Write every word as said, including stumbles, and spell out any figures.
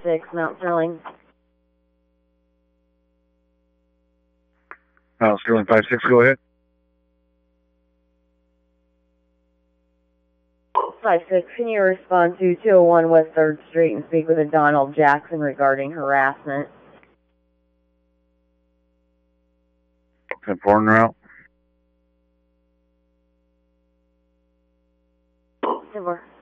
six, Mount Sterling. Mount Sterling five six, go ahead. five six, can you respond to two oh one West third Street and speak with a Donald Jackson regarding harassment? ten four en route. ten four.